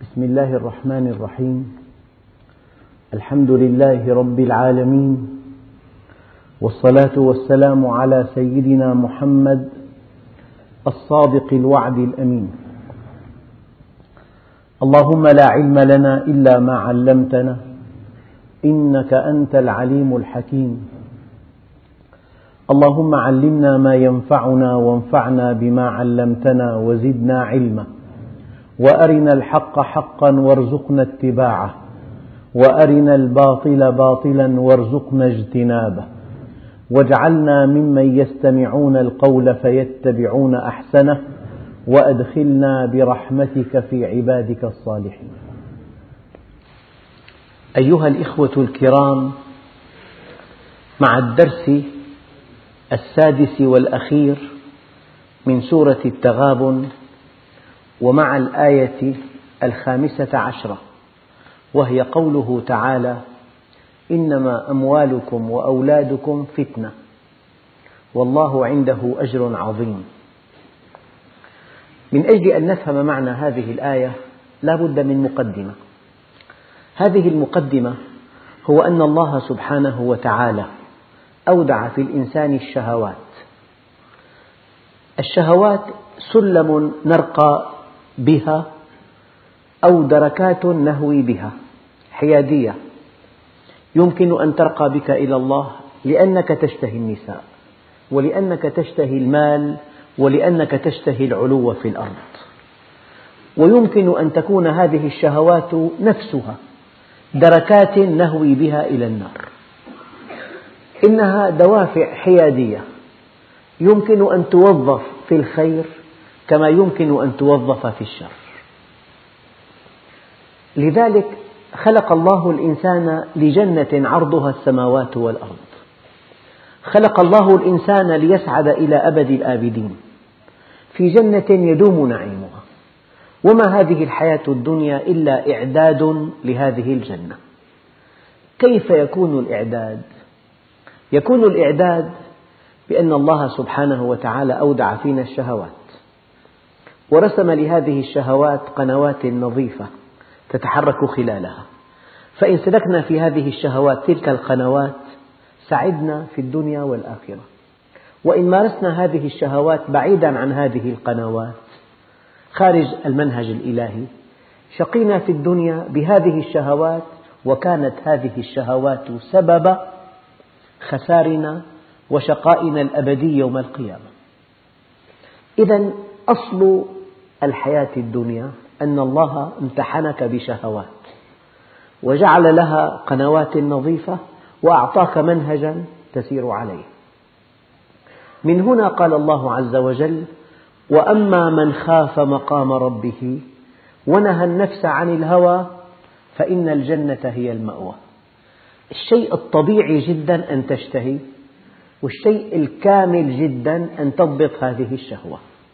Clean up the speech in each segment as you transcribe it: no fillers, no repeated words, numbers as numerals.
بسم الله الرحمن الرحيم. الحمد لله رب العالمين، والصلاة والسلام على سيدنا محمد الصادق الوعد الأمين. اللهم لا علم لنا إلا ما علمتنا إنك أنت العليم الحكيم. اللهم علمنا ما ينفعنا وانفعنا بما علمتنا وزدنا علما، وأرنا الحق حقا وارزقنا اتباعه، وأرنا الباطل باطلا وارزقنا اجتنابه، واجعلنا ممن يستمعون القول فيتبعون أحسنه، وأدخلنا برحمتك في عبادك الصالحين. أيها الإخوة الكرام، مع الدرس السادس والأخير من سورة التغابن، ومع الآية 15، وهي قوله تعالى: إنما أموالكم وأولادكم فتنة والله عنده أجر عظيم. من أجل أن نفهم معنى هذه الآية لا بد من مقدمة. هذه المقدمة هو أن الله سبحانه وتعالى أودع في الإنسان الشهوات. الشهوات سلم نرقى بها أو دركات نهوي بها حيادية. يمكن أن ترقى بك إلى الله لأنك تشتهي النساء، ولأنك تشتهي المال، ولأنك تشتهي العلو في الأرض. ويمكن أن تكون هذه الشهوات نفسها دركات نهوي بها إلى النار. إنها دوافع حيادية يمكن أن توظف في الخير كما يمكن أن توظف في الشر. لذلك خلق الله الإنسان لجنة عرضها السماوات والأرض. خلق الله الإنسان ليسعد إلى أبد الآبدين في جنة يدوم نعيمها. وما هذه الحياة الدنيا إلا إعداد لهذه الجنة. كيف يكون الإعداد؟ يكون الإعداد بأن الله سبحانه وتعالى أودع فينا الشهوات، ورسم لهذه الشهوات قنوات نظيفة تتحرك خلالها، فإن سلكنا في هذه الشهوات تلك القنوات سعدنا في الدنيا والآخرة. وإن مارسنا هذه الشهوات بعيدا عن هذه القنوات خارج المنهج الإلهي شقينا في الدنيا بهذه الشهوات، وكانت هذه الشهوات سبب خسارنا وشقائنا الأبدي يوم القيامة. إذن أصل الحياة الدنيا أن الله امتحنك بشهوات وجعل لها قنوات نظيفة وأعطاك منهجا تسير عليه. من هنا قال الله عز وجل: وأما من خاف مقام ربه ونهى النفس عن الهوى فإن الجنة هي المأوى. الشيء الطبيعي جدا أن تشتهي، والشيء الكامل جدا أن تضبط هذه الشهوة.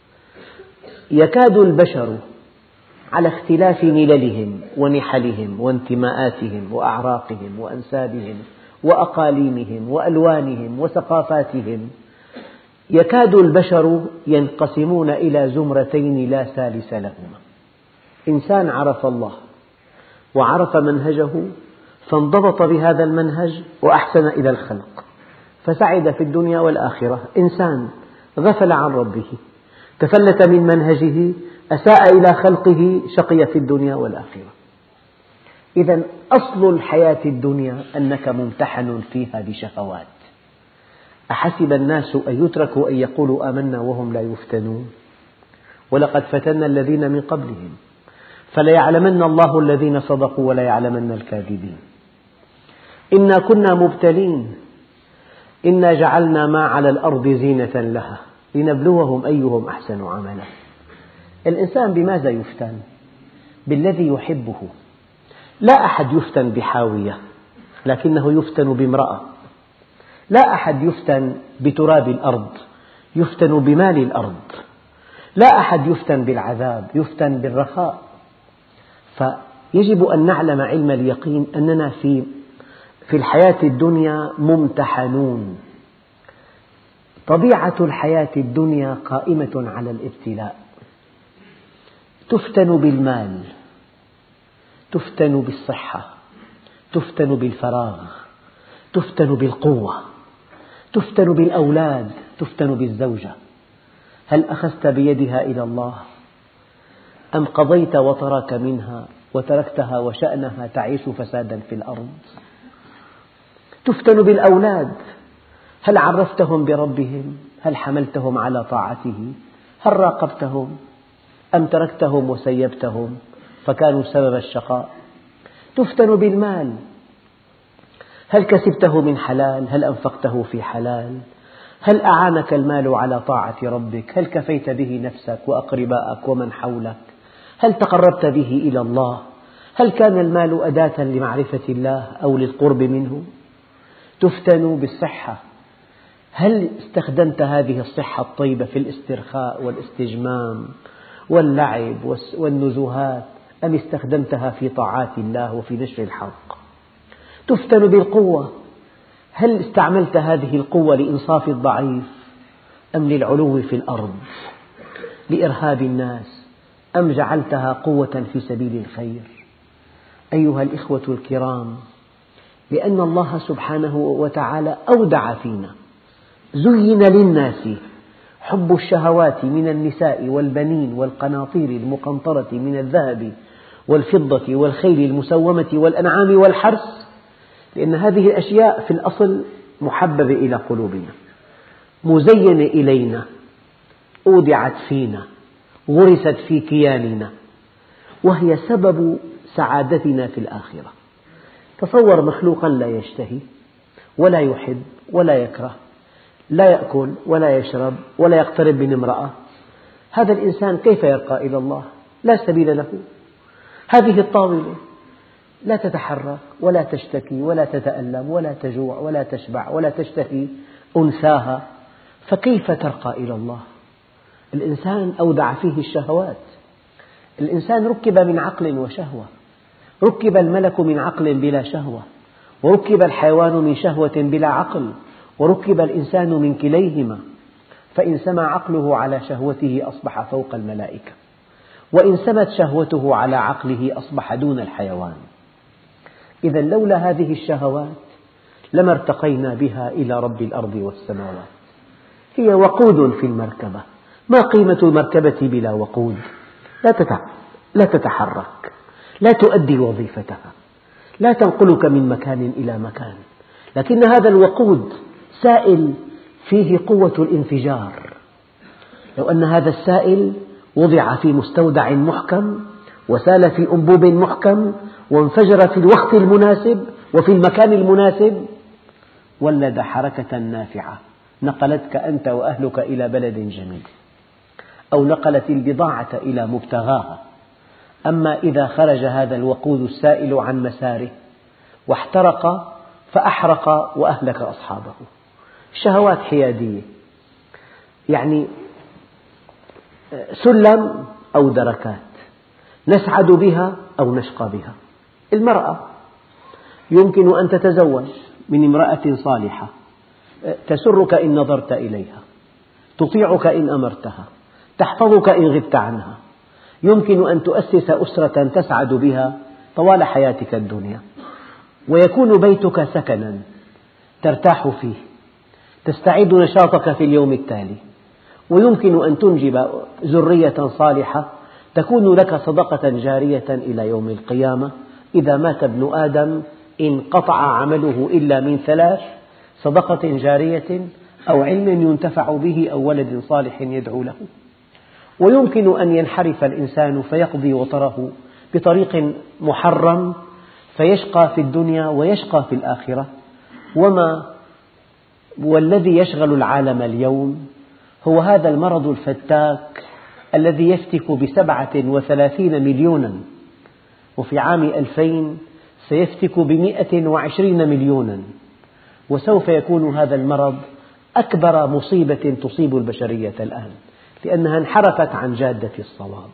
يكاد البشر على اختلاف مللهم ونحلهم وانتماءاتهم وأعراقهم وأنسابهم وأقاليمهم وألوانهم وثقافاتهم، يكاد البشر ينقسمون إلى زمرتين لا ثالث لهما. إنسان عرف الله وعرف منهجه فانضبط بهذا المنهج وأحسن إلى الخلق فسعد في الدنيا والآخرة. إنسان غفل عن ربه تفلت من منهجه أساء إلى خلقه شقي في الدنيا والآخرة. إذن أصل الحياة الدنيا أنك ممتحن فيها بشهوات. أحسب الناس أن يتركوا أن يقولوا آمنا وهم لا يفتنون ولقد فتنا الذين من قبلهم فليعلمن الله الذين صدقوا وليعلمن الكاذبين. إنا كنا مبتلين إنا جعلنا ما على الأرض زينة لها لنبلوهم أيهم أحسن عملا. الإنسان بماذا يفتن؟ بالذي يحبه. لا أحد يفتن بحاوية، لكنه يفتن بامرأة. لا أحد يفتن بتراب الأرض، يفتن بمال الأرض. لا أحد يفتن بالعذاب، يفتن بالرخاء. فيجب أن نعلم علم اليقين أننا في الحياة الدنيا ممتحنون. طبيعة الحياة الدنيا قائمة على الابتلاء. تفتن بالمال، تفتن بالصحة، تفتن بالفراغ، تفتن بالقوة، تفتن بالأولاد، تفتن بالزوجة. هل أخذت بيدها إلى الله أم قضيت وطرك منها وتركتها وشأنها تعيش فسادا في الأرض؟ تفتن بالأولاد، هل عرفتهم بربهم؟ هل حملتهم على طاعته؟ هل راقبتهم أم تركتهم وسيبتهم فكانوا سبب الشقاء؟ تفتن بالمال، هل كسبته من حلال؟ هل أنفقته في حلال؟ هل أعانك المال على طاعة ربك؟ هل كفيت به نفسك وأقرباءك ومن حولك؟ هل تقربت به إلى الله؟ هل كان المال أداة لمعرفة الله أو للقرب منه؟ تفتن بالصحة، هل استخدمت هذه الصحة الطيبة في الاسترخاء والاستجمام واللعب والنزهات أم استخدمتها في طاعات الله وفي نشر الحق؟ تفتن بالقوة، هل استعملت هذه القوة لإنصاف الضعيف أم للعلو في الأرض لإرهاب الناس أم جعلتها قوة في سبيل الخير؟ أيها الإخوة الكرام، لأن الله سبحانه وتعالى أودع فينا، زين للناس حب الشهوات من النساء والبنين والقناطير المقنطرة من الذهب والفضة والخيل المسومة والأنعام والحرث، لأن هذه الأشياء في الأصل محببة إلى قلوبنا، مزينة إلينا، أودعت فينا، غرست في كياننا، وهي سبب سعادتنا في الآخرة. تصور مخلوقا لا يشتهي ولا يحب ولا يكره، لا يأكل ولا يشرب ولا يقترب من امرأة، هذا الإنسان كيف يرقى إلى الله؟ لا سبيل له. هذه الطاولة لا تتحرك ولا تشتكي ولا تتألم ولا تجوع ولا تشبع ولا تشتهي أنثاها، فكيف ترقى إلى الله؟ الإنسان أودع فيه الشهوات، الإنسان ركب من عقل وشهوة، ركب الملك من عقل بلا شهوة، وركب الحيوان من شهوة بلا عقل، وركب الإنسان من كليهما، فإن سمى عقله على شهوته أصبح فوق الملائكة، وإن سمت شهوته على عقله أصبح دون الحيوان. إذا لولا هذه الشهوات لما ارتقينا بها إلى رب الأرض والسماوات. هي وقود في المركبة، ما قيمة المركبة بلا وقود؟ لا تتحرك، لا تؤدي وظيفتها، لا تنقلك من مكان إلى مكان، لكن هذا الوقود سائل فيه قوة الانفجار. لو أن هذا السائل وضع في مستودع محكم وسال في أنبوب محكم وانفجر في الوقت المناسب وفي المكان المناسب، ولد حركة نافعة نقلتك أنت وأهلك إلى بلد جميل، أو نقلت البضاعة إلى مبتغاها. أما إذا خرج هذا الوقود السائل عن مساره واحترق فأحرق وأهلك أصحابه. الشهوات حيادية، يعني سلم أو دركات، نسعد بها أو نشقى بها. المرأة يمكن أن تتزوج من امرأة صالحة تسرك إن نظرت إليها، تطيعك إن أمرتها، تحفظك إن غبت عنها. يمكن أن تؤسس أسرة تسعد بها طوال حياتك الدنيا، ويكون بيتك سكنا ترتاح فيه، تستعيد نشاطك في اليوم التالي، ويمكن أن تنجب ذرية صالحة تكون لك صدقة جارية إلى يوم القيامة. إذا مات ابن آدم انقطع عمله إلا من ثلاث: صدقة جارية أو علم ينتفع به أو ولد صالح يدعو له. ويمكن أن ينحرف الإنسان فيقضي وطره بطريق محرم فيشقى في الدنيا ويشقى في الآخرة. والذي يشغل العالم اليوم هو هذا المرض الفتاك الذي يفتك ب37 مليونا، وفي عام 2000 سيفتك ب120 مليونا، وسوف يكون هذا المرض أكبر مصيبة تصيب البشرية الآن، لأنها انحرفت عن جادة الصواب.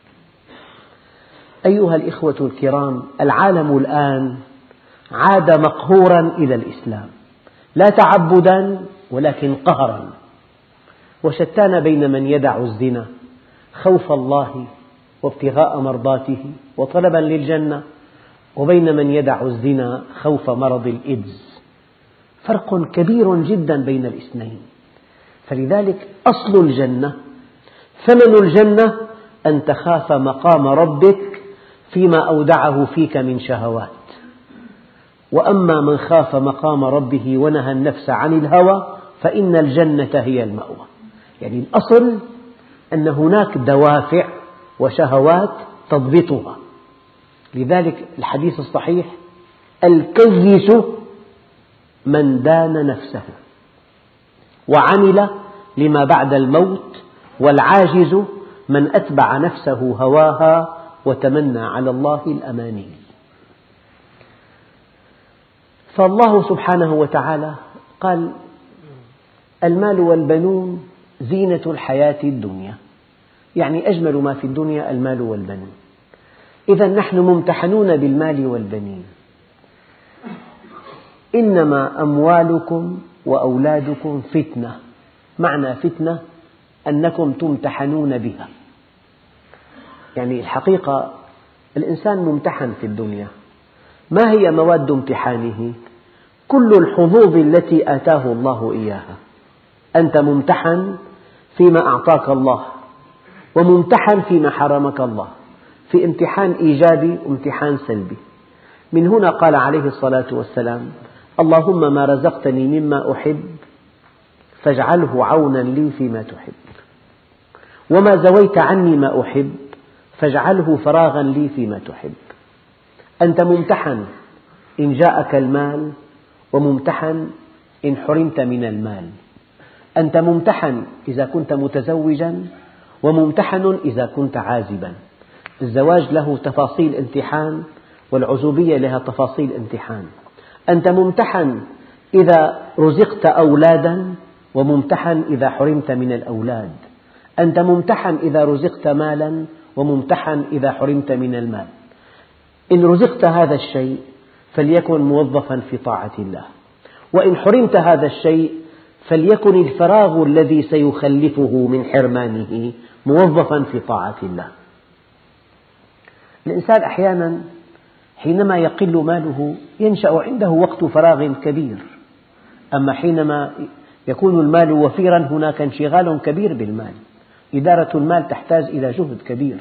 أيها الإخوة الكرام، العالم الآن عاد مقهورا إلى الإسلام، لا تعبدا ولكن قهرا، وشتان بين من يدع الزنا خوف الله وابتغاء مرضاته وطلبا للجنة، وبين من يدع الزنا خوف مرض الإيدز. فرق كبير جدا بين الاثنين. فلذلك أصل الجنة، ثمن الجنة أن تخاف مقام ربك فيما أودعه فيك من شهوات. وأما من خاف مقام ربه ونهى النفس عن الهوى فإن الجنة هي المأوى. يعني الأصل أن هناك دوافع وشهوات تضبطها. لذلك الحديث الصحيح: الكيس من دان نفسه وعمل لما بعد الموت، والعاجز من أتبع نفسه هواها وتمنى على الله الأماني. فالله سبحانه وتعالى قال: المال والبنون زينة الحياة الدنيا، يعني أجمل ما في الدنيا المال والبنون. إذا نحن ممتحنون بالمال والبنين. إنما أموالكم وأولادكم فتنة. معنى فتنة أنكم تمتحنون بها. يعني الحقيقة الإنسان ممتحن في الدنيا. ما هي مواد امتحانه؟ كل الحظوظ التي آتاه الله إياها. أنت ممتحن فيما أعطاك الله، وممتحن فيما حرمك الله، في امتحان إيجابي وامتحان سلبي. من هنا قال عليه الصلاة والسلام: اللهم ما رزقتني مما أحب فاجعله عونا لي فيما تحب، وما زويت عني ما أحب فاجعله فراغا لي فيما تحب. أنت ممتحن إن جاءك المال، وممتحن إن حرمت من المال. أنت ممتحن إذا كنت متزوجا، وممتحن إذا كنت عازبا. الزواج له تفاصيل امتحان، والعزوبية لها تفاصيل امتحان. أنت ممتحن إذا رزقت أولادا، وممتحن إذا حرمت من الأولاد. أنت ممتحن إذا رزقت مالا، وممتحن إذا حرمت من المال. إن رزقت هذا الشيء فليكن موظفا في طاعة الله، وإن حرمت هذا الشيء فليكن الفراغ الذي سيخلفه من حرمانه موظفا في طاعة الله. الإنسان أحيانا حينما يقل ماله ينشأ عنده وقت فراغ كبير، أما حينما يكون المال وفيرا هناك انشغال كبير بالمال. إدارة المال تحتاج إلى جهد كبير.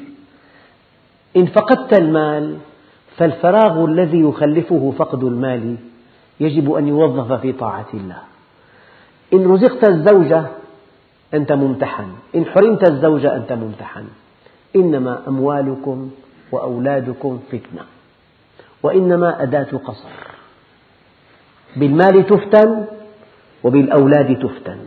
إن فقدت المال فالفراغ الذي يخلفه فقد المال يجب أن يوظف في طاعة الله. إن رزقت الزوجة أنت ممتحن، إن حرمت الزوجة أنت ممتحن. إنما أموالكم وأولادكم فتنة، وإنما أداة قصر. بالمال تفتن، وبالأولاد تفتن.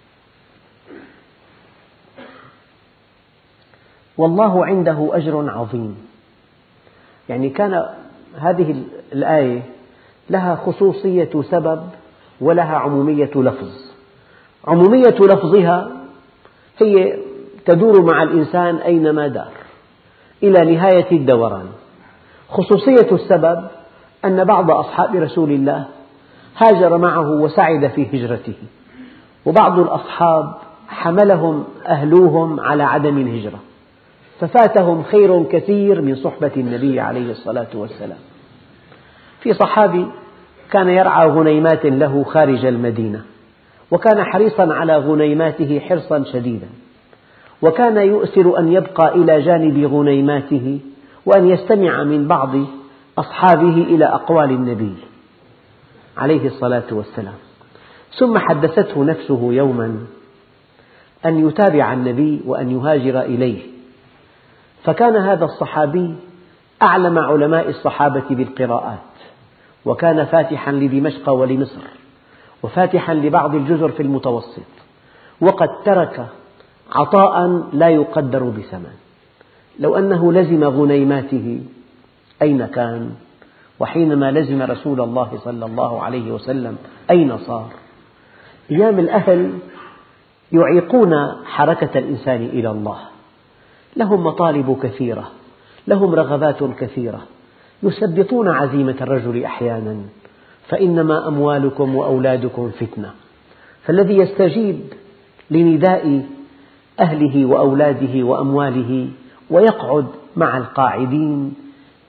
والله عنده أجر عظيم. يعني كان هذه الآية لها خصوصية سبب ولها عمومية لفظ. عمومية لفظها هي تدور مع الإنسان أينما دار إلى نهاية الدوران. خصوصية السبب أن بعض أصحاب رسول الله هاجر معه وسعد في هجرته، وبعض الأصحاب حملهم أهلوهم على عدم الهجرة، ففاتهم خير كثير من صحبة النبي عليه الصلاة والسلام. في صحابي كان يرعى غنيمات له خارج المدينة، وكان حريصا على غنيماته حرصا شديدا، وكان يؤثر أن يبقى إلى جانب غنيماته وأن يستمع من بعض أصحابه إلى أقوال النبي عليه الصلاة والسلام. ثم حدثته نفسه يوما أن يتابع النبي وأن يهاجر إليه، فكان هذا الصحابي أعلم علماء الصحابة بالقراءات، وكان فاتحا لدمشق ولمصر، وفاتحا لبعض الجزر في المتوسط، وقد ترك عطاء لا يقدر بثمن. لو أنه لزم غنيماته أين كان؟ وحينما لزم رسول الله صلى الله عليه وسلم أين صار؟ أيام الأهل يعيقون حركة الإنسان إلى الله. لهم مطالب كثيرة، لهم رغبات كثيرة، يثبطون عزيمة الرجل أحيانا. فإنما أموالكم وأولادكم فتنة. فالذي يستجيب لنداء أهله وأولاده وأمواله ويقعد مع القاعدين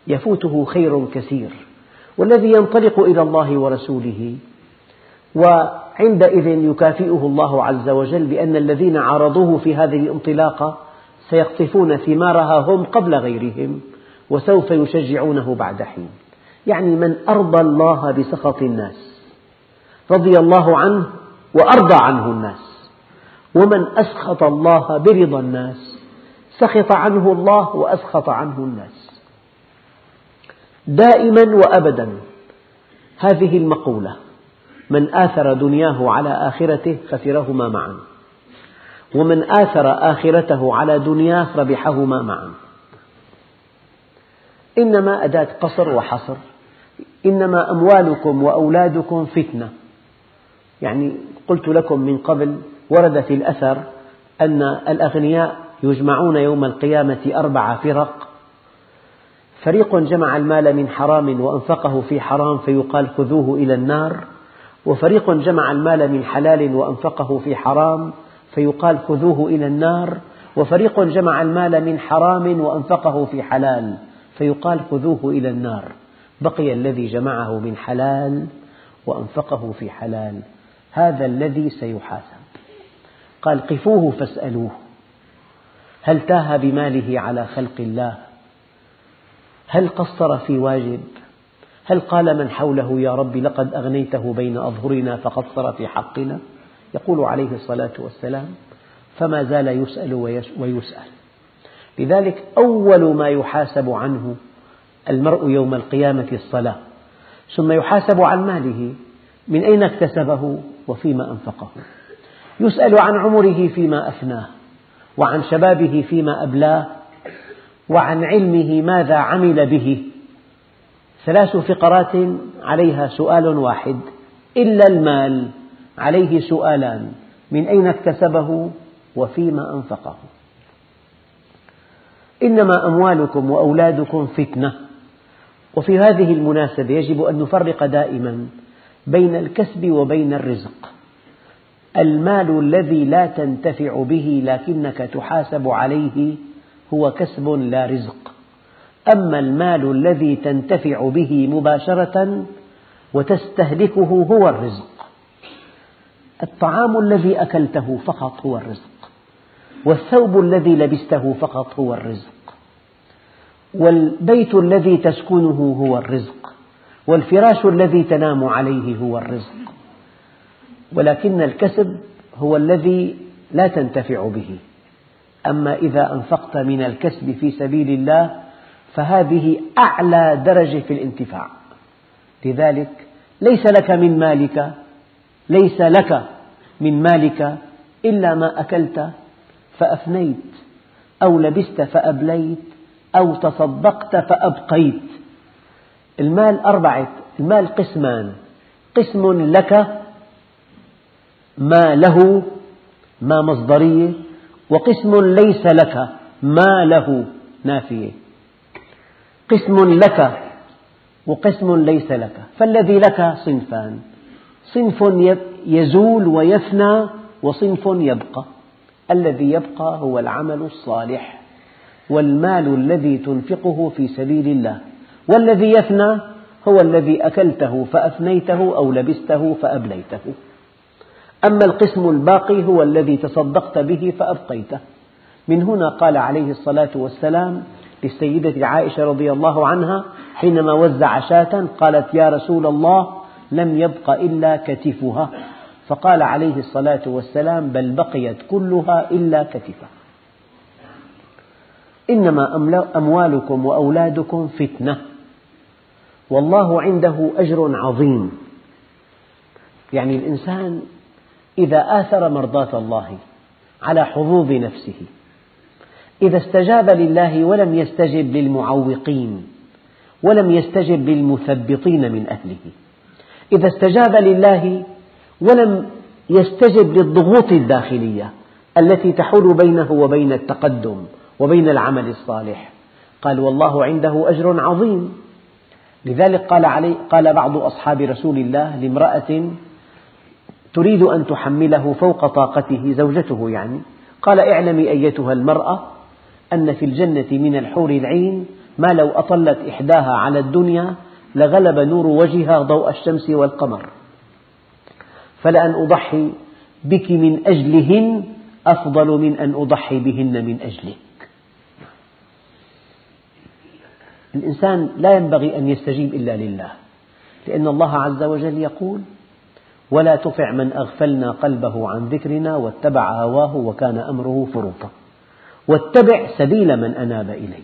يفوته خير كثير، والذي ينطلق إلى الله ورسوله وعندئذ يكافئه الله عز وجل بأن الذين عارضوه في هذه الانطلاقة سيقطفون ثمارها هم قبل غيرهم وسوف يشجعونه بعد حين. يعني من أرضى الله بسخط الناس رضي الله عنه وأرضى عنه الناس، ومن أسخط الله برضا الناس سخط عنه الله وأسخط عنه الناس. دائما وأبدا هذه المقولة: من آثر دنياه على آخرته خسرهما معا، ومن آثر آخرته على دنياه ربحهما معا. إنما أداة قصر وحصر. إنما أموالكم وأولادكم فتنة. يعني قلت لكم من قبل ورد في الأثر أن الأغنياء يجمعون يوم القيامة 4 فرق: فريق جمع المال من حرام وأنفقه في حرام فيقال خذوه إلى النار، وفريق جمع المال من حلال وأنفقه في حرام فيقال خذوه إلى النار، وفريق جمع المال من حرام وأنفقه في حلال فيقال خذوه إلى النار. بقي الذي جمعه من حلال وأنفقه في حلال، هذا الذي سيحاسب. قال: قفوه فاسألوه هل تاه بماله على خلق الله؟ هل قصر في واجب؟ هل قال من حوله يا رب لقد أغنيته بين أظهرنا فقصر في حقنا؟ يقول عليه الصلاة والسلام: فما زال يسأل ويسأل. لذلك أول ما يحاسب عنه المرء يوم القيامة الصلاة، ثم يحاسب عن ماله: من أين اكتسبه وفيما أنفقه؟ يسأل عن عمره فيما أفناه، وعن شبابه فيما أبلاه، وعن علمه ماذا عمل به. 3 فقرات عليها سؤال واحد، إلا المال عليه سؤالان: من أين اكتسبه وفيما أنفقه. إنما أموالكم وأولادكم فتنة. وفي هذه المناسبة يجب أن نفرق دائما بين الكسب وبين الرزق. المال الذي لا تنتفع به لكنك تحاسب عليه هو كسب لا رزق، أما المال الذي تنتفع به مباشرة وتستهلكه هو الرزق. الطعام الذي أكلته فقط هو الرزق، والثوب الذي لبسته فقط هو الرزق، والبيت الذي تسكنه هو الرزق، والفراش الذي تنام عليه هو الرزق. ولكن الكسب هو الذي لا تنتفع به. أما إذا أنفقت من الكسب في سبيل الله فهذه أعلى درجة في الانتفاع. لذلك ليس لك من مالك إلا ما أكلت فأفنيت، أو لبست فأبليت، أو تصدقت فأبقيت. المال 4، المال قسمان: قسم لك ما له، ما مصدرية، وقسم ليس لك ما له نافية. قسم لك وقسم ليس لك، فالذي لك صنفان: صنف يزول ويفنى، وصنف يبقى. الذي يبقى هو العمل الصالح والمال الذي تنفقه في سبيل الله، والذي يفنى هو الذي أكلته فأفنيته أو لبسته فأبليته. أما القسم الباقي هو الذي تصدقت به فأبقيته. من هنا قال عليه الصلاة والسلام للسيدة عائشة رضي الله عنها حينما وزع شاة، قالت: يا رسول الله لم يبق إلا كتفها، فقال عليه الصلاة والسلام: بل بقيت كلها إلا كتفها. إنما أموالكم وأولادكم فتنة والله عنده أجر عظيم. يعني الإنسان إذا آثر مرضاة الله على حظوظ نفسه، إذا استجاب لله ولم يستجب للمعوقين ولم يستجب للمثبطين من أهله، إذا استجاب لله ولم يستجب للضغوط الداخلية التي تحول بينه وبين التقدم وبين العمل الصالح، قال: والله عنده أجر عظيم. لذلك قال بعض أصحاب رسول الله لامرأة تريد أن تحمله فوق طاقته، زوجته يعني، قال: اعلمي أيتها المرأة أن في الجنة من الحور العين ما لو أطلت إحداها على الدنيا لغلب نور وجهها ضوء الشمس والقمر، فلأن أضحي بك من أجلهن أفضل من أن أضحي بهن من أجلك. الإنسان لا ينبغي أن يستجيب إلا لله، لأن الله عز وجل يقول: ولا تطع من أغفلنا قلبه عن ذكرنا واتبع هواه وكان أمره فرطا، واتبع سبيل من أناب إلي.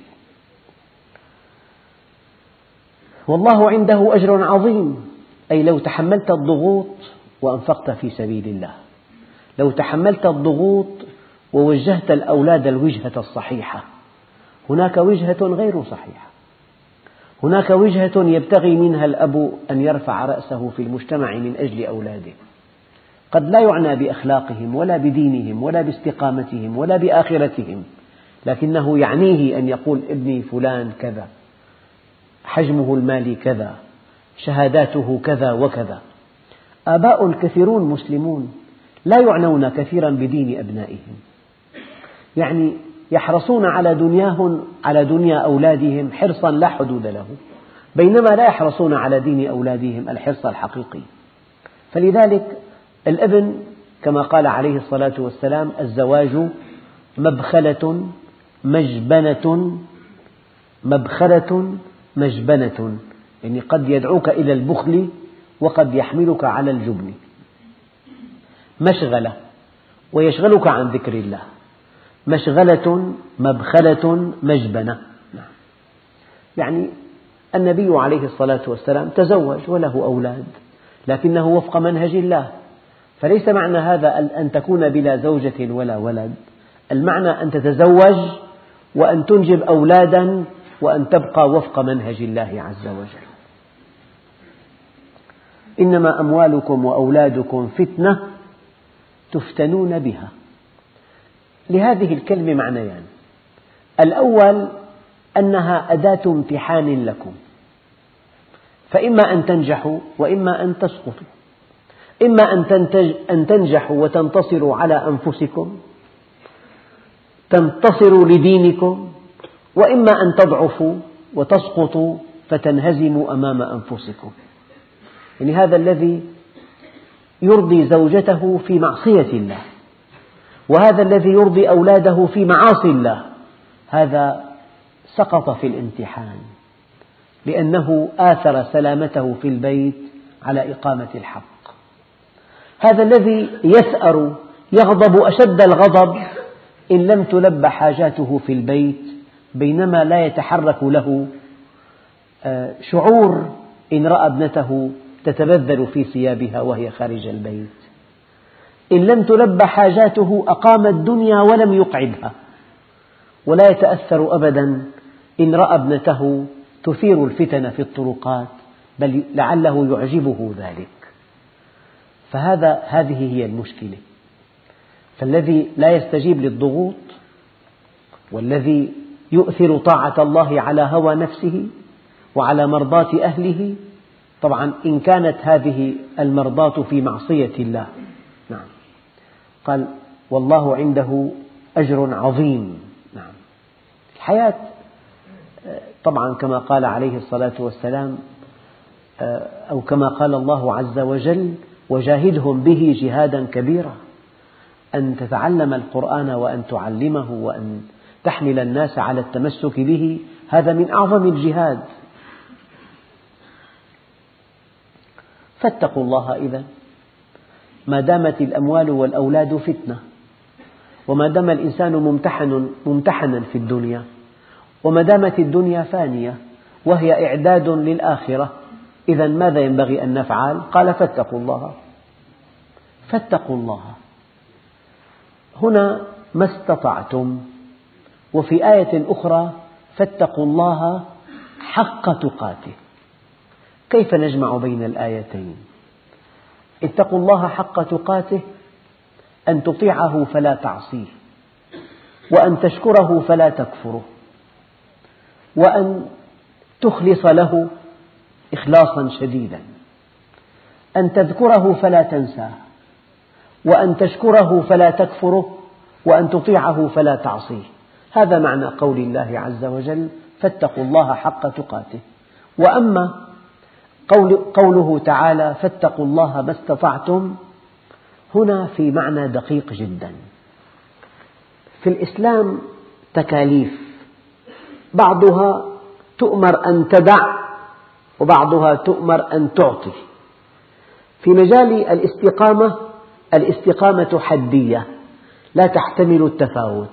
والله عنده أجر عظيم، أي لو تحملت الضغوط وأنفقت في سبيل الله، لو تحملت الضغوط ووجهت الأولاد الوجهة الصحيحة. هناك وجهة غير صحيحة، هناك وجهة يبتغي منها الأب أن يرفع رأسه في المجتمع من أجل أولاده، قد لا يعنى بأخلاقهم ولا بدينهم ولا باستقامتهم ولا بآخرتهم، لكنه يعنيه أن يقول: ابني فلان كذا، حجمه المالي كذا، شهاداته كذا وكذا. آباء كثيرون مسلمون لا يعنون كثيرا بدين أبنائهم، يعني يحرصون على دنياهم، على دنيا أولادهم حرصا لا حدود له، بينما لا يحرصون على دين أولادهم الحرص الحقيقي. فلذلك الابن كما قال عليه الصلاة والسلام: الزواج مبخلة مجبنة، مبخلة مجبنة، يعني قد يدعوك إلى البخل وقد يحملك على الجبن. مشغلة ويشغلك عن ذكر الله، مشغلة مبخلة مجبنة. يعني النبي عليه الصلاة والسلام تزوج وله أولاد، لكنه وفق منهج الله، فليس معنى هذا أن تكون بلا زوجة ولا ولد، المعنى أن تتزوج وأن تنجب أولادا وأن تبقى وفق منهج الله عز وجل. إنما أموالكم وأولادكم فتنة تفتنون بها. لهذه الكلمة معنيان: الأول أنها أداة امتحان لكم، فإما أن تنجحوا وإما أن تسقطوا، إما أن تنجحوا وتنتصروا على أنفسكم، تنتصروا لدينكم، وإما أن تضعفوا وتسقطوا فتنهزموا أمام أنفسكم. يعني هذا الذي يرضي زوجته في معصية الله، وهذا الذي يرضي أولاده في معاصي الله، هذا سقط في الامتحان لأنه آثر سلامته في البيت على إقامة الحق. هذا الذي يثأر يغضب أشد الغضب إن لم تلب حاجاته في البيت، بينما لا يتحرك له شعور إن رأى ابنته تتبذل في ثيابها وهي خارج البيت. إن لم تلب حاجاته أقام الدنيا ولم يقعدها، ولا يتأثر أبدا إن رأى ابنته تثير الفتن في الطرقات، بل لعله يعجبه ذلك. هذه هي المشكلة. فالذي لا يستجيب للضغوط، والذي يؤثر طاعة الله على هوى نفسه وعلى مرضاة أهله، طبعا إن كانت هذه المرضاة في معصية الله. نعم. قال: والله عنده أجر عظيم. نعم. الحياة طبعا كما قال عليه الصلاة والسلام، أو كما قال الله عز وجل: وجاهدهم به جهادا كبيرا. أن تتعلم القرآن وأن تعلمه وأن تحمل الناس على التمسك به، هذا من أعظم الجهاد. فاتقوا الله إذن، ما دامت الأموال والأولاد فتنة، وما دام الإنسان ممتحنا في الدنيا، وما دامت الدنيا فانية وهي إعداد للآخرة، إذن ماذا ينبغي أن نفعل؟ قال: فاتقوا الله. فاتقوا الله هنا ما استطعتم، وفي آية أخرى: فاتقوا الله حق تقاته. كيف نجمع بين الآيتين؟ اتقوا الله حق تقاته أن تطيعه فلا تعصيه، وأن تشكره فلا تكفره، وأن تخلص له إخلاصا شديدا، أن تذكره فلا تنساه، وأن تشكره فلا تكفره، وأن تطيعه فلا تعصيه. هذا معنى قول الله عز وجل: فاتقوا الله حق تقاته. وأما قوله تعالى فاتقوا الله ما استطعتم، هنا في معنى دقيق جدا. في الإسلام تكاليف، بعضها تؤمر أن تدع وبعضها تؤمر أن تعطي. في مجال الاستقامة حدية لا تحتمل التفاوت.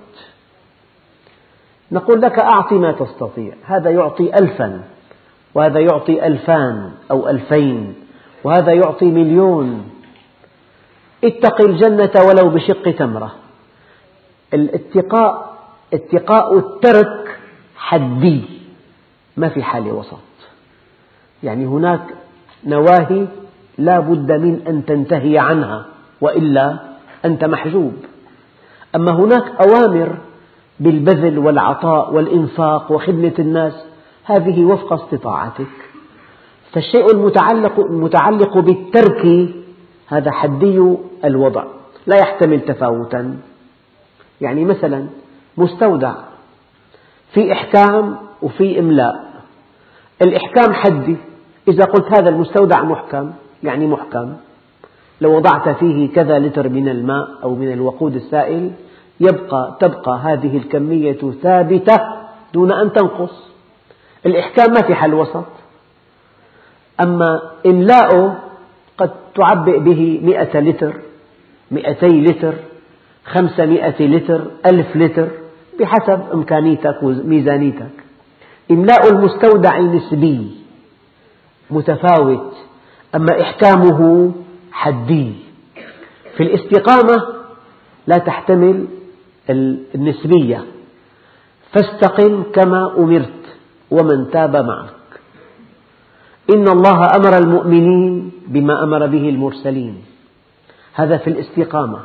نقول لك أعط ما تستطيع، هذا يعطي 1000 وهذا يعطي 2000 أو 2000 وهذا يعطي 1,000,000. اتق الجنة ولو بشق تمرة. اتقاء الترك حدي، ما في حالة وسط. يعني هناك نواهي لا بد من أن تنتهي عنها وإلا أنت محجوب. أما هناك أوامر بالبذل والعطاء والإنفاق وخدمة الناس، هذه وفق استطاعتك. فالشيء المتعلق بالترك هذا حدي الوضع لا يحتمل تفاوتا. يعني مثلا مستودع في إحكام وفي إملاء. الإحكام حدي، إذا قلت هذا المستودع محكم يعني محكم، لو وضعت فيه كذا لتر من الماء أو من الوقود السائل تبقى هذه الكمية ثابتة دون أن تنقص. الإحكام ما في حل وسط. أما إملاؤه قد تعبئ به 100 لتر 200 لتر 500 لتر 1000 لتر بحسب إمكانيتك وميزانيتك. إملاء المستودع نسبي متفاوت، أما إحكامه حدي. في الاستقامة لا تحتمل النسبية. فاستقم كما أمرت ومن تاب معك. إن الله أمر المؤمنين بما أمر به المرسلين. هذا في الاستقامة.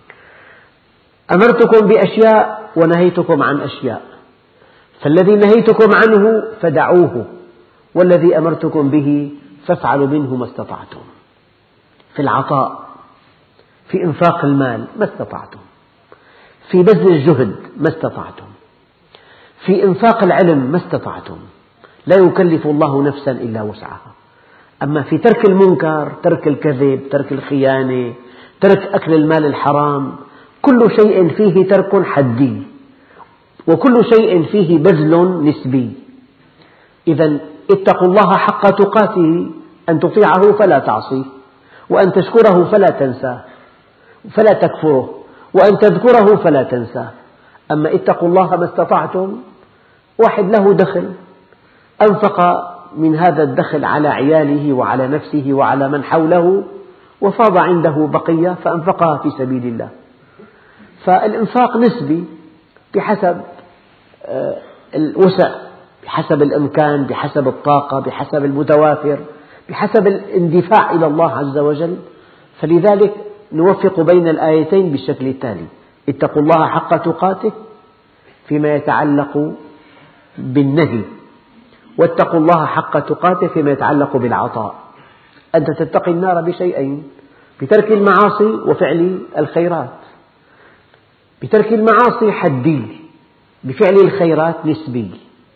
أمرتكم بأشياء ونهيتكم عن أشياء، فالذي نهيتكم عنه فدعوه، والذي أمرتكم به فافعلوا منه ما استطعتم. في العطاء، في إنفاق المال ما استطعتم، في بذل الجهد ما استطعتم، في إنفاق العلم ما استطعتم. لا يكلف الله نفسا إلا وسعها. أما في ترك المنكر، ترك الكذب، ترك الخيانة، ترك أكل المال الحرام، كل شيء فيه ترك حدي وكل شيء فيه بذل نسبي. إذا اتقوا الله حق تقاته، أن تطيعه فلا تعصيه، وأن تشكره فلا تنساه فلا تكفره، وأن تذكره فلا تنساه. أما اتقوا الله ما استطعتم، واحد له دخل أنفق من هذا الدخل على عياله وعلى نفسه وعلى من حوله وفاض عنده بقية فأنفقها في سبيل الله. فالإنفاق نسبي بحسب الوسع، بحسب الإمكان، بحسب الطاقة، بحسب المتوافر، بحسب الاندفاع إلى الله عز وجل. فلذلك نوفق بين الآيتين بالشكل التالي: اتقوا الله حق تقاته فيما يتعلق بالنهي، واتقوا الله حق تقاته فيما يتعلق بالعطاء. أنت تتقي النار بشيئين: بترك المعاصي وفعل الخيرات. بترك المعاصي حدي، بفعل الخيرات نسبي.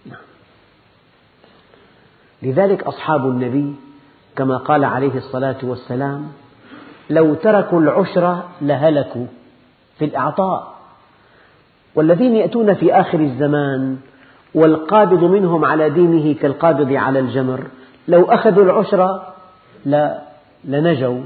لذلك أصحاب النبي كما قال عليه الصلاة والسلام: لو تركوا العشر لهلكوا في الإعطاء. والذين يأتون في آخر الزمان والقابض منهم على دينه كالقابض على الجمر، لو أخذوا العشر لنجوا،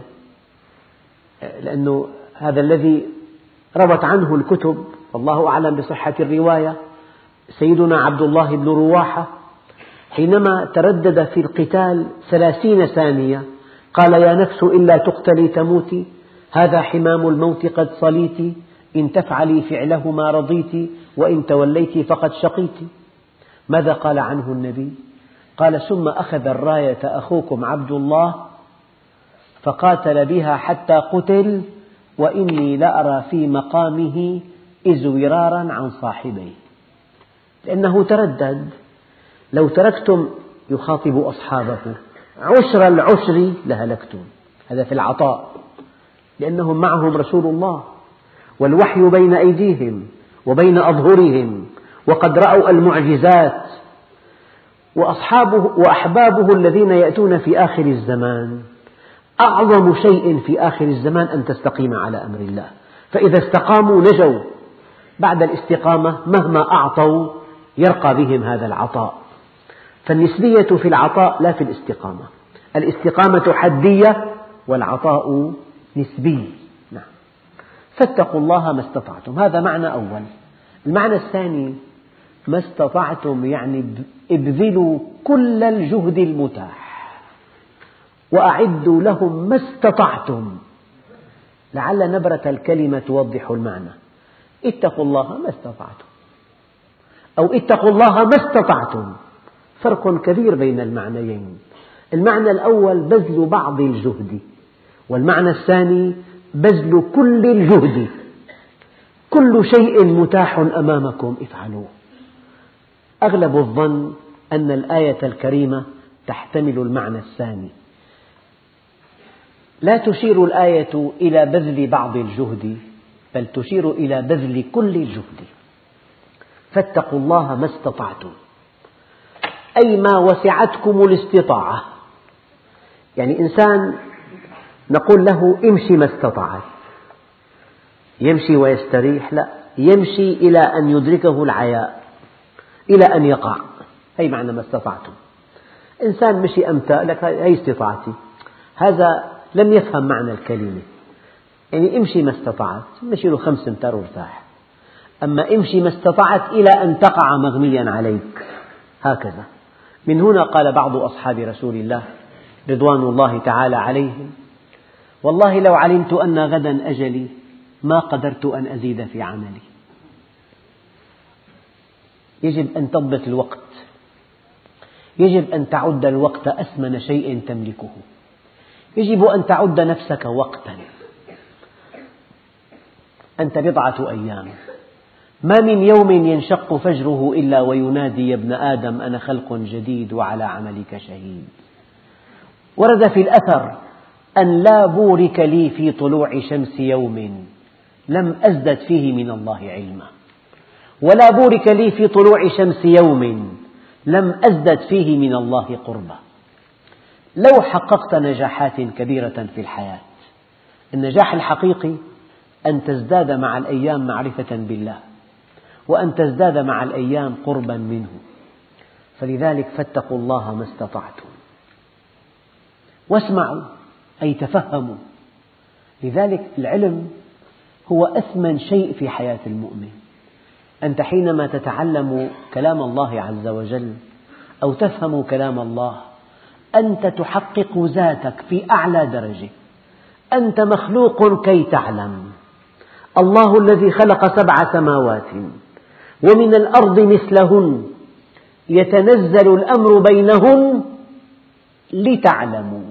لأنه هذا الذي روت عنه الكتب، والله أعلم بصحة الرواية. سيدنا عبد الله بن رواحة حينما تردد في القتال 30 ثانية قال: يا نفس إلا تقتلي تموتي، هذا حمام الموت قد صليت، إن تفعلي فعله ما رضيت، وإن توليت فقد شقيت. ماذا قال عنه النبي؟ قال: ثم أخذ الراية أخوكم عبد الله فقاتل بها حتى قتل، وإني لأرى في مقامه إزورارا عن صاحبيه. لأنه تردد. لو تركتم، يخاطب أصحابه، عشر العشر لهلكتم. هذا في العطاء، لأنهم معهم رسول الله والوحي بين أيديهم وبين أظهرهم، وقد رأوا المعجزات وأحبابه الذين يأتون في آخر الزمان. أعظم شيء في آخر الزمان أن تستقيم على أمر الله، فإذا استقاموا نجوا. بعد الاستقامة مهما أعطوا يرقى بهم هذا العطاء. فالنسبية في العطاء لا في الاستقامة. الاستقامة حدية والعطاء نسبي. نعم. فاتقوا الله ما استطعتم، هذا معنى أول. المعنى الثاني ما استطعتم يعني ابذلوا كل الجهد المتاح وأعدوا لهم ما استطعتم. لعل نبرة الكلمة توضح المعنى. اتقوا الله ما استطعتم أو اتقوا الله ما استطعتم، فرق كبير بين المعنيين. المعنى الأول بذل بعض الجهد، والمعنى الثاني بذل كل الجهد. كل شيء متاح أمامكم افعلوه. أغلب الظن أن الآية الكريمة تحتمل المعنى الثاني. لا تشير الآية إلى بذل بعض الجهد، بل تشير إلى بذل كل الجهد. فاتقوا الله ما استطعتم، أي ما وسعتكم الاستطاعة. يعني إنسان نقول له امشي ما استطعت، يمشي ويستريح؟ لا، يمشي إلى أن يدركه العياء، إلى أن يقع. هي معنى ما استطعتم. إنسان مشي أمتى لك هي استطاعتي، هذا لم يفهم معنى الكلمة. يعني امشي ما استطعت، مشي له 5 أمتار وارتاح. أما امشي ما استطعت إلى أن تقع مغميا عليك، هكذا. من هنا قال بعض أصحاب رسول الله رضوان الله تعالى عليهم: والله لو علمت أن غدا أجلي ما قدرت أن أزيد في عملي. يجب أن تضبط الوقت، يجب أن تعد الوقت أثمن شيء تملكه، يجب أن تعد نفسك وقتا. أنت بضعة أيام، ما من يوم ينشق فجره إلا وينادي يا ابن آدم أنا خلق جديد وعلى عملك شهيد. ورد في الأثر أن لا بورك لي في طلوع شمس يوم لم أزدد فيه من الله علما، ولا بورك لي في طلوع شمس يوم لم أزدد فيه من الله قربا. لو حققت نجاحات كبيرة في الحياة، النجاح الحقيقي أن تزداد مع الأيام معرفة بالله، وأن تزداد مع الأيام قربا منه. فلذلك فاتقوا الله ما استطعتم، واسمعوا أي تفهموا. لذلك العلم هو أثمن شيء في حياة المؤمن. أنت حينما تتعلم كلام الله عز وجل أو تفهم كلام الله، أنت تحقق ذاتك في أعلى درجة. أنت مخلوق كي تعلم. الله الذي خلق 7 سماوات ومن الأرض مثلهن يتنزل الأمر بينهن لتعلموا.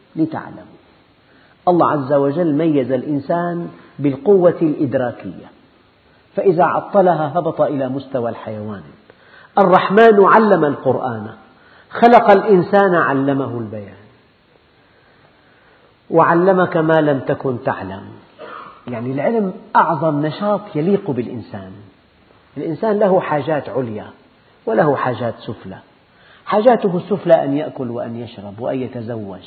الله عز وجل ميز الإنسان بالقوة الإدراكية، فإذا عطلها هبط إلى مستوى الحيوان. الرحمن علم القرآن، خلق الإنسان علمه البيان، وعلمك ما لم تكن تعلم. يعني العلم أعظم نشاط يليق بالإنسان. الإنسان له حاجات عليا وله حاجات سفلى. حاجاته السفلى أن يأكل وأن يشرب وأن يتزوج،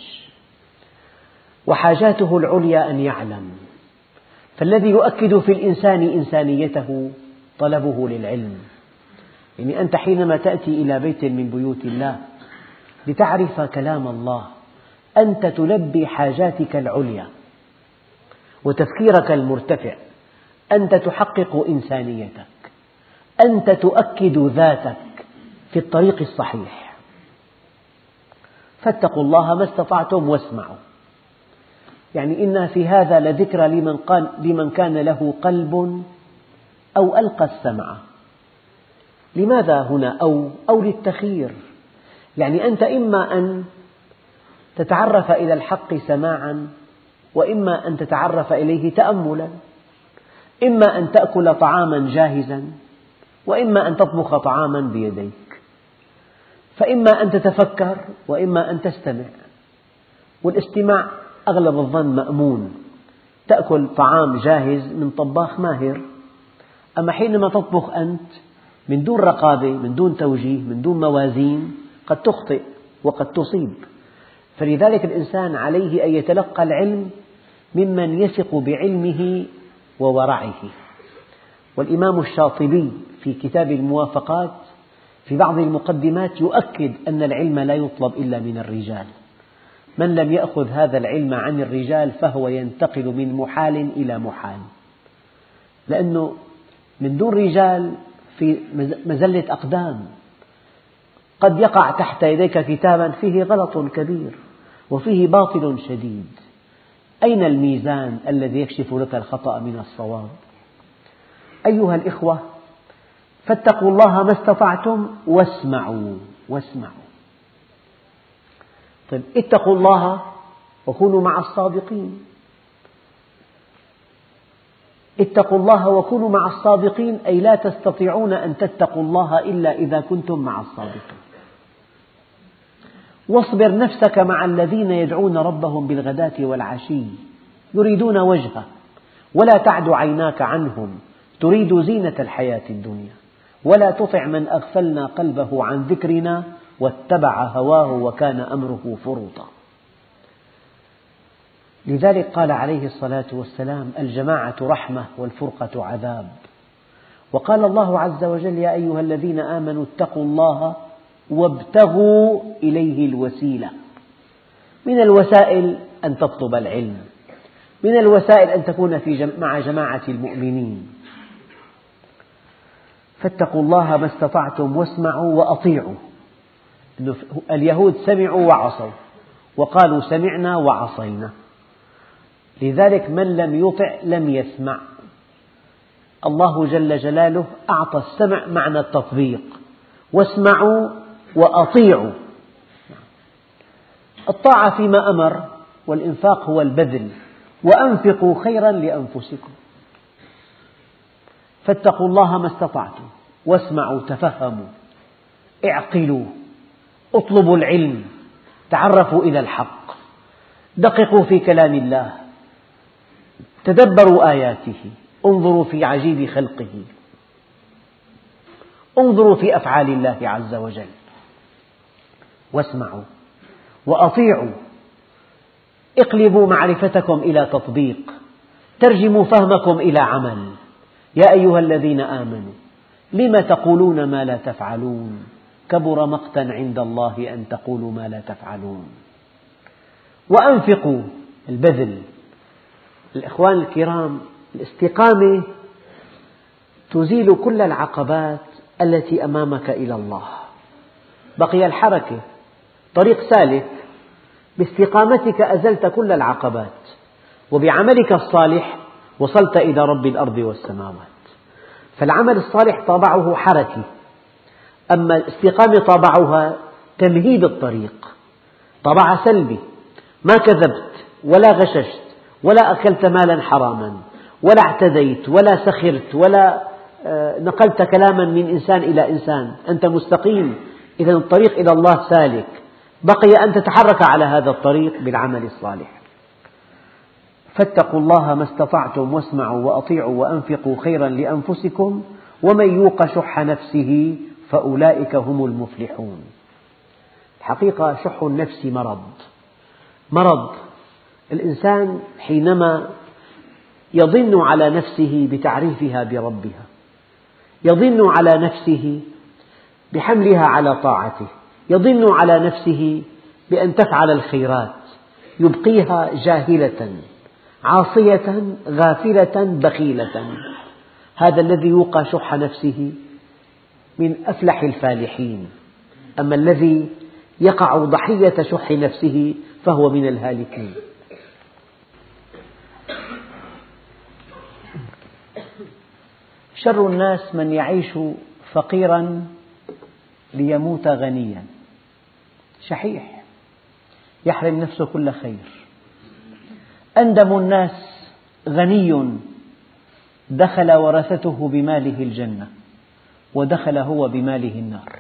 وحاجاته العليا أن يعلم. فالذي يؤكد في الإنسان إنسانيته طلبه للعلم. يعني أنت حينما تأتي إلى بيت من بيوت الله لتعرف كلام الله، أنت تلبي حاجاتك العليا وتفكيرك المرتفع. أنت تحقق إنسانيتك، أنت تؤكد ذاتك في الطريق الصحيح. فاتقوا الله ما استطعتم واسمعوا. يعني إن في هذا لذكرى لمن كان له قلب أو ألقى السمع. لماذا هنا أو للتخيير؟ يعني أنت إما أن تتعرف إلى الحق سماعا، وإما أن تتعرف إليه تأملا. إما أن تأكل طعاما جاهزا، وإما أن تطبخ طعاما بيديك. فإما أن تتفكر وإما أن تستمع. والاستماع أغلب الظن مأمون. تأكل طعام جاهز من طباخ ماهر. أما حينما تطبخ أنت من دون رقابة، من دون توجيه، من دون موازين، قد تخطئ وقد تصيب، فلذلك الإنسان عليه أن يتلقى العلم ممن يثق بعلمه وورعه. والإمام الشاطبي في كتاب الموافقات في بعض المقدمات يؤكد أن العلم لا يطلب إلا من الرجال، من لم يأخذ هذا العلم عن الرجال فهو ينتقل من محال إلى محال، لأنه من دون رجال في مزلة أقدام، قد يقع تحت يديك كتابا فيه غلط كبير وفيه باطل شديد، أين الميزان الذي يكشف لك الخطأ من الصواب؟ أيها الإخوة، فاتقوا الله ما استطعتم واسمعوا. طيب، اتقوا الله وكونوا مع الصادقين. اتقوا الله وكونوا مع الصادقين أي لا تستطيعون أن تتقوا الله إلا إذا كنتم مع الصادقين. واصبر نفسك مع الذين يدعون ربهم بالغداة والعشي يريدون وجهه ولا تعد عيناك عنهم تريد زينة الحياة الدنيا ولا تطع من أغفلنا قلبه عن ذكرنا واتبع هواه وكان أمره فرطا. لذلك قال عليه الصلاة والسلام: الجماعة رحمة والفرقة عذاب. وقال الله عز وجل: يا أيها الذين آمنوا اتقوا الله وابتغوا إليه الوسيلة. من الوسائل أن تطلب العلم، من الوسائل أن تكون مع جماعة المؤمنين. فاتقوا الله ما استطعتم واسمعوا وأطيعوا. اليهود سمعوا وعصوا وقالوا سمعنا وعصينا، لذلك من لم يطع لم يسمع. الله جل جلاله أعطى السمع معنى التطبيق: واسمعوا وأطيعوا. الطاعة فيما أمر، والإنفاق هو البذل، وأنفقوا خيرا لأنفسكم. فاتقوا الله ما استطعتم واسمعوا، تفهموا، اعقلوا، اطلبوا العلم، تعرفوا إلى الحق، دققوا في كلام الله، تدبروا آياته، انظروا في عجيب خلقه، انظروا في أفعال الله عز وجل. واسمعوا وأطيعوا، اقلبوا معرفتكم إلى تطبيق، ترجموا فهمكم إلى عمل. يا أيها الذين آمنوا لم تقولون ما لا تفعلون كبر مقتا عند الله أن تقولوا ما لا تفعلون. وأنفقوا، البذل. الإخوان الكرام، الاستقامة تزيل كل العقبات التي أمامك إلى الله. بقي الحركة، طريق سالك، باستقامتك أزلت كل العقبات، وبعملك الصالح وصلت إلى رب الأرض والسماوات. فالعمل الصالح طابعه حركي، أما الاستقامة طابعها تمهيد الطريق، طابعها سلبي. ما كذبت ولا غششت ولا أكلت مالا حراما ولا اعتديت ولا سخرت ولا نقلت كلاما من إنسان إلى إنسان، أنت مستقيم، إذن الطريق إلى الله سالك. بقي أن تتحرك على هذا الطريق بالعمل الصالح. فاتقوا الله ما استطعتم واسمعوا وأطيعوا وأنفقوا خيرا لأنفسكم ومن يوق شح نفسه فأولئك هم المفلحون. الحقيقة شح النفس مرض. الإنسان حينما يضن على نفسه بتعريفها بربها، يضن على نفسه بحملها على طاعته، يضن على نفسه بأن تفعل الخيرات، يبقيها جاهلة عاصية غافلة بخيلة. هذا الذي يوقى شح نفسه من أفلح الفالحين. أما الذي يقع ضحية شح نفسه فهو من الهالكين. شر الناس من يعيش فقيرا ليموت غنيا، شحيح، يحرم نفسه كل خير. أندم الناس غني دخل ورثته بماله الجنة ودخل هو بماله النار.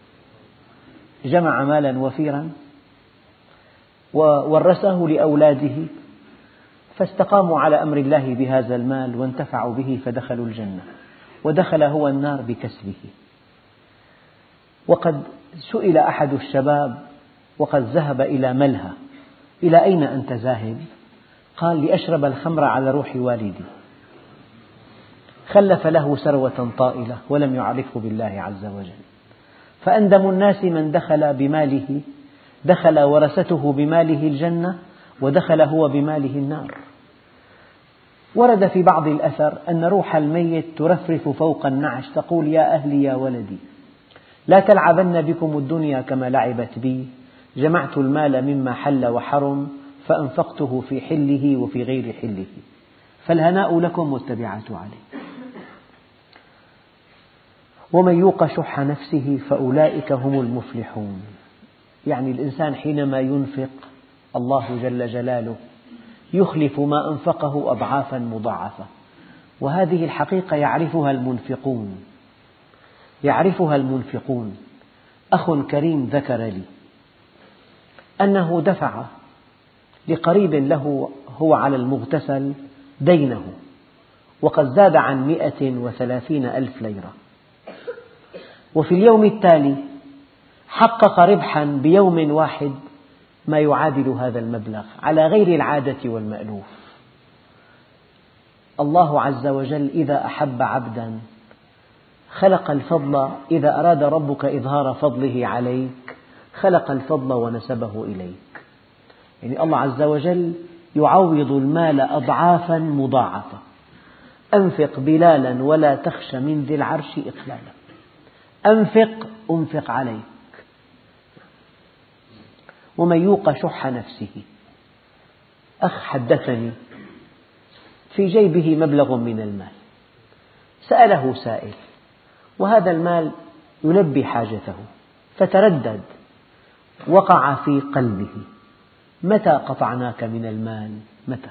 جمع مالا وفيرا وورثه لأولاده فاستقاموا على أمر الله بهذا المال وانتفعوا به فدخلوا الجنة، ودخل هو النار بكسبه. وقد سئل أحد الشباب وقد ذهب إلى ملهى: إلى أين أنت ذاهب؟ قال: لأشرب الخمر على روح والدي. خلف له ثروة طائلة ولم يعرفه بالله عز وجل. فأندم الناس من دخل بماله، دخل ورثته بماله الجنة ودخل هو بماله النار. ورد في بعض الأثر أن روح الميت ترفرف فوق النعش تقول: يا أهلي يا ولدي، لا تلعبن بكم الدنيا كما لعبت بي، جمعت المال مما حل وحرم فأنفقته في حله وفي غير حله، فالهناء لكم والتبعات عليه. ومن يوق شح نفسه فأولئك هم المفلحون. يعني الإنسان حينما ينفق الله جل جلاله يخلف ما أنفقه أضعافا مضاعفة، وهذه الحقيقة يعرفها المنفقون. أخ كريم ذكر لي أنه دفع لقريب له هو على المغتسل دينه، وقد زاد عن 130 ألف ليرة، وفي اليوم التالي حقق ربحا بيوم واحد ما يعادل هذا المبلغ على غير العادة والمألوف. الله عز وجل إذا أحب عبدا خلق الفضل، إذا أراد ربك إظهار فضله عليك خلق الفضل ونسبه إليك. يعني الله عز وجل يعوض المال أضعافا مضاعفة. أنفق بلالا ولا تخش من ذي العرش إقلالا. أنفق عليك. ومن يوق شح نفسه. أخ حدثني في جيبه مبلغ من المال، سأله سائل وهذا المال يلبي حاجته، فتردد، وقع في قلبه: متى قطعناك من المال؟ متى؟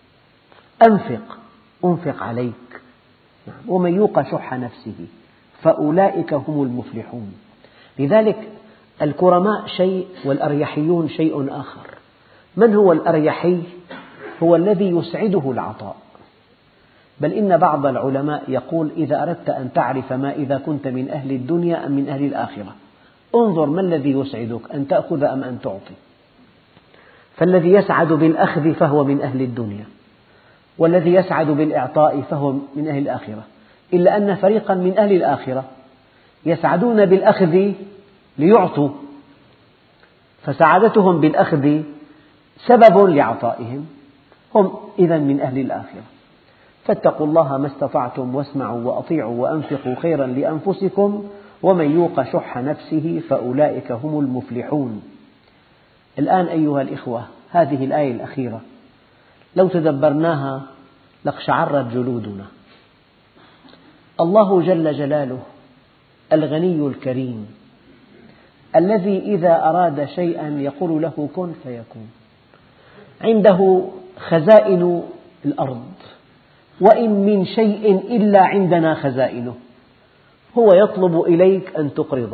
أنفق عليك. ومن يوق شح نفسه فأولئك هم المفلحون. لذلك الكرماء شيء والأريحيون شيء آخر. من هو الأريحي؟ هو الذي يسعده العطاء. بل إن بعض العلماء يقول: إذا أردت أن تعرف ما إذا كنت من أهل الدنيا أم من أهل الآخرة، انظر ما الذي يسعدك، أن تأخذ أم أن تعطي. فالذي يسعد بالأخذ فهو من أهل الدنيا، والذي يسعد بالإعطاء فهو من أهل الآخرة. إلا أن فريقا من أهل الآخرة يسعدون بالأخذ ليعطوا، فسعادتهم بالأخذ سبب لعطائهم، هم إذن من أهل الآخرة. فاتقوا الله ما استطعتم واسمعوا وأطيعوا وأنفقوا خيرا لأنفسكم ومن يوق شح نفسه فأولئك هم المفلحون. الآن أيها الإخوة، هذه الآية الأخيرة لو تدبرناها لاقشعرت جلودنا. الله جل جلاله الغني الكريم الذي إذا أراد شيئا يقول له كن فيكون، عنده خزائن الأرض، وإن من شيء إلا عندنا خزائنه، هو يطلب إليك أن تقرضه.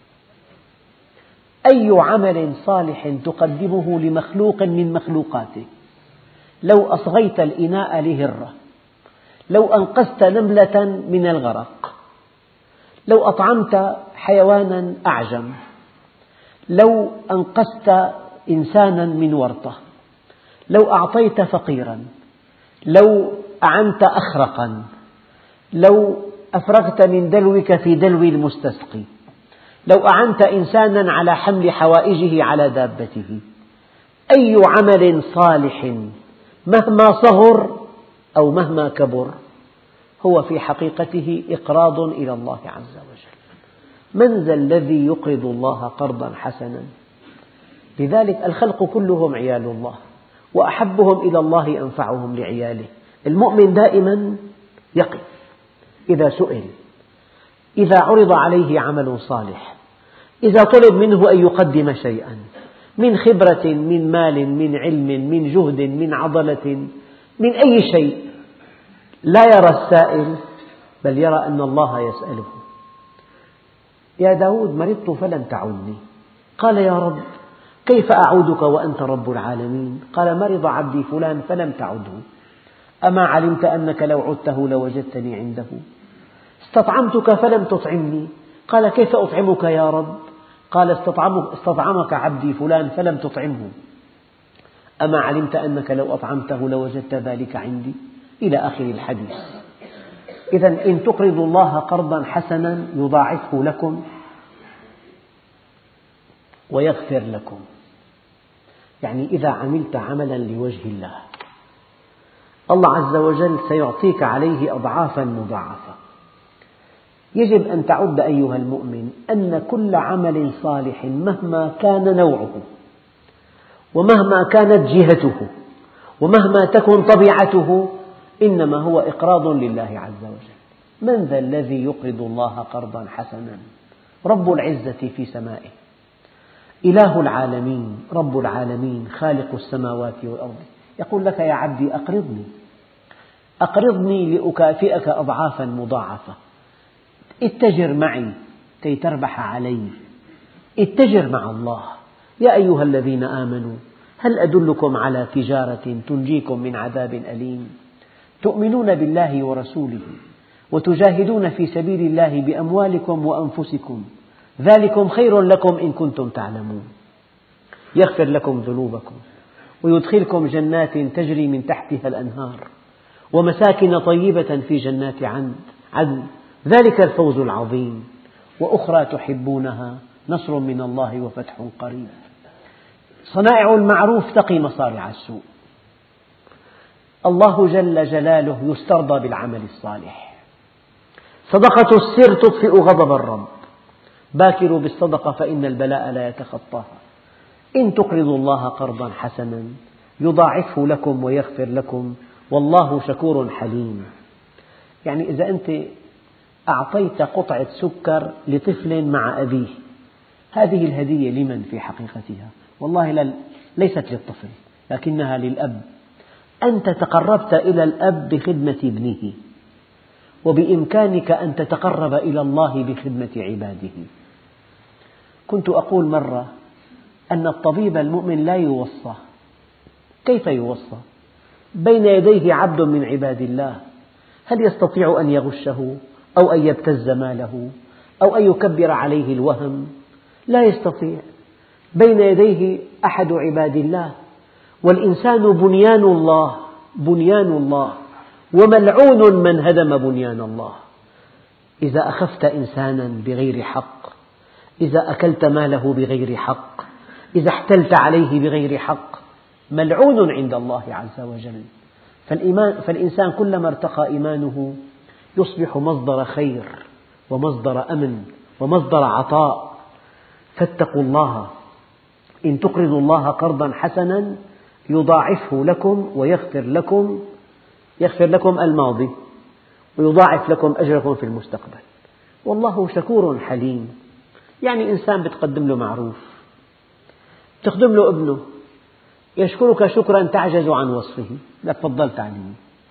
أي عمل صالح تقدمه لمخلوق من مخلوقاته، لو أصغيت الإناء لهرة، لو أنقذت نملة من الغرق، لو أطعمت حيوانا أعجم، لو أنقذت إنسانا من ورطة، لو أعطيت فقيرا، لو أعنت أخرقا، لو أفرغت من دلوك في دلو المستسقي، لو أعنت إنسانا على حمل حوائجه على دابته، أي عمل صالح مهما صغر أو مهما كبر هو في حقيقته إقراض إلى الله عز وجل. من ذا الذي يقرض الله قرضا حسنا؟ لذلك الخلق كلهم عيال الله، وأحبهم إلى الله أنفعهم لعياله. المؤمن دائما يقف إذا سئل، إذا عرض عليه عمل صالح، إذا طلب منه أن يقدم شيئا من خبرة، من مال، من علم، من جهد، من عضلة، من أي شيء، لا يرى السائل بل يرى أن الله يسأله. يا داود مرضت فلم تعدني، قال يا رب كيف أعودك وأنت رب العالمين؟ قال مرض عبدي فلان فلم تعده، أما علمت أنك لو عدته لوجدتني عنده؟ استطعمتك فلم تطعمني، قال كيف أطعمك يا رب؟ قال استطعمك عبدي فلان فلم تطعمه، أما علمت أنك لو أطعمته لوجدت ذلك عندي، إلى آخر الحديث. إذن إن تقرضوا الله قرضا حسنا يضاعفه لكم ويغفر لكم. يعني إذا عملت عملا لوجه الله، الله عز وجل سيعطيك عليه أضعافا مضاعفة. يجب أن تعد أيها المؤمن أن كل عمل صالح مهما كان نوعه ومهما كانت جهته ومهما تكن طبيعته إنما هو إقراض لله عز وجل. من ذا الذي يقرض الله قرضا حسنا؟ رب العزة في سمائه، إله العالمين، رب العالمين، خالق السماوات والأرض، يقول لك يا عبدي أقرضني لأكافئك أضعافا مضاعفة، اتجر معي كي تربح علي، اتجر مع الله. يا أيها الذين آمنوا هل أدلكم على تجارة تنجيكم من عذاب أليم؟ تؤمنون بالله ورسوله وتجاهدون في سبيل الله بأموالكم وأنفسكم، ذلكم خير لكم إن كنتم تعلمون. يغفر لكم ذنوبكم ويدخلكم جنات تجري من تحتها الأنهار ومساكن طيبة في جنات عدن، ذلك الفوز العظيم. وأخرى تحبونها نصر من الله وفتح قريب. صنائع المعروف تقي مصارع السوء. الله جل جلاله يسترضى بالعمل الصالح. صدقة السر تطفئ غضب الرب، باكروا بالصدقة فإن البلاء لا يتخطاها. إن تقرضوا الله قرضا حسنا يضاعفه لكم ويغفر لكم والله شكور حليم. يعني إذا أنت أعطيت قطعة سكر لطفل مع أبيه، هذه الهدية لمن في حقيقتها؟ والله ليست للطفل لكنها للأب. أنت تقربت إلى الأب بخدمة ابنه، وبإمكانك أن تتقرب إلى الله بخدمة عباده. كنت أقول مرة أن الطبيب المؤمن لا يوصى. كيف يوصى؟ بين يديه عبد من عباد الله، هل يستطيع أن يغشه أو أن يبتز ماله أو أن يكبر عليه الوهم؟ لا يستطيع. بين يديه أحد عباد الله، والإنسان بنيان الله وملعون من هدم بنيان الله. إذا أخفت إنسانا بغير حق، إذا أكلت ماله بغير حق، إذا احتلت عليه بغير حق، ملعون عند الله عز وجل. فالإنسان كلما ارتقى إيمانه يصبح مصدر خير ومصدر أمن ومصدر عطاء. فاتقوا الله. إن تقرضوا الله قرضا حسنا يضاعفه لكم ويغفر لكم. يغفر لكم الماضي ويضاعف لكم أجركم في المستقبل، والله شكور حليم. يعني إنسان بتقدم له معروف، تخدم له ابنه، يشكرك شكرا تعجز عن وصفه، لك فضلت عني،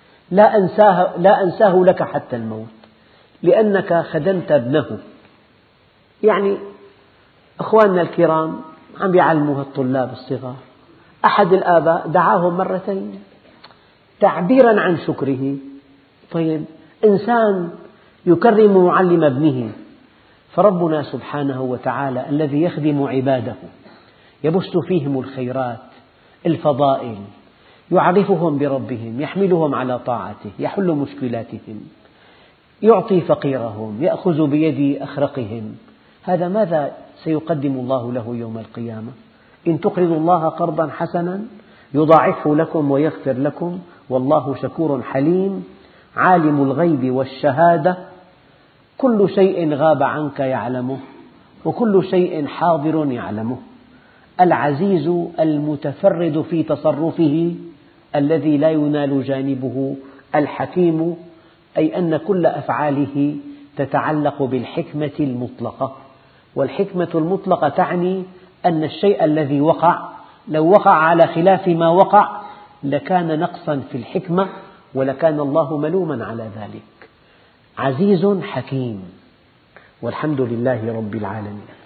لا أنساه لك حتى الموت لأنك خدمت ابنه. يعني أخواننا الكرام عم يعلموا الطلاب الصغار، أحد الآباء دعاهم مرتين تعبيرا عن شكره. طيب، إنسان يكرم معلم ابنه، فربنا سبحانه وتعالى الذي يخدم عباده يبث فيهم الخيرات، الفضائل، يعرفهم بربهم، يحملهم على طاعته، يحل مشكلاتهم، يعطي فقيرهم، يأخذ بيد أخرقهم. هذا ماذا سيقدم الله له يوم القيامة؟ إن تقرضوا الله قرضا حسنا يضاعفه لكم ويغفر لكم والله شكور حليم. عالم الغيب والشهادة، كل شيء غاب عنك يعلمه وكل شيء حاضر يعلمه. العزيز المتفرد في تصرفه الذي لا ينال جانبه. الحكيم، أي أن كل أفعاله تتعلق بالحكمة المطلقة، والحكمة المطلقة تعني أن الشيء الذي وقع لو وقع على خلاف ما وقع لكان نقصا في الحكمة ولكان الله ملوما على ذلك. عزيز حكيم، والحمد لله رب العالمين.